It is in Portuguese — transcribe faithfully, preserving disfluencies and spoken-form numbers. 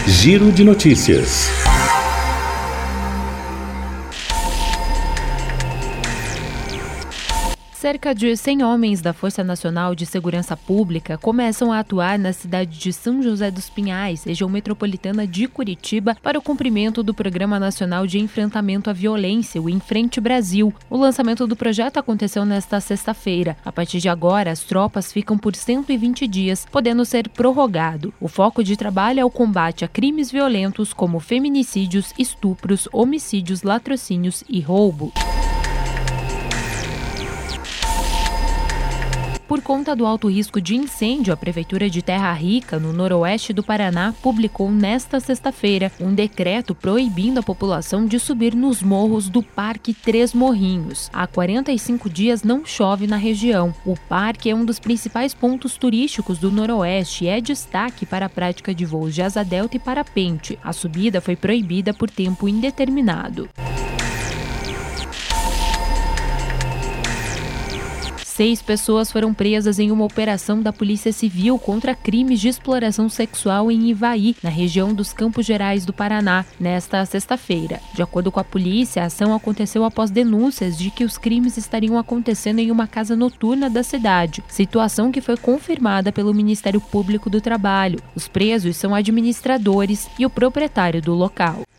Giro de Notícias. Cerca de cem homens da Força Nacional de Segurança Pública começam a atuar na cidade de São José dos Pinhais, região metropolitana de Curitiba, para o cumprimento do Programa Nacional de Enfrentamento à Violência, o Enfrente Brasil. O lançamento do projeto aconteceu nesta sexta-feira. A partir de agora, as tropas ficam por cento e vinte dias, podendo ser prorrogado. O foco de trabalho é o combate a crimes violentos como feminicídios, estupros, homicídios, latrocínios e roubo. Por conta do alto risco de incêndio, a Prefeitura de Terra Rica, no noroeste do Paraná, publicou nesta sexta-feira um decreto proibindo a população de subir nos morros do Parque Três Morrinhos. Há quarenta e cinco dias não chove na região. O parque é um dos principais pontos turísticos do noroeste e é destaque para a prática de voos de asa delta e parapente. A subida foi proibida por tempo indeterminado. Seis pessoas foram presas em uma operação da Polícia Civil contra crimes de exploração sexual em Ivaí, na região dos Campos Gerais do Paraná, nesta sexta-feira. De acordo com a polícia, a ação aconteceu após denúncias de que os crimes estariam acontecendo em uma casa noturna da cidade, situação que foi confirmada pelo Ministério Público do Trabalho. Os presos são administradores e o proprietário do local.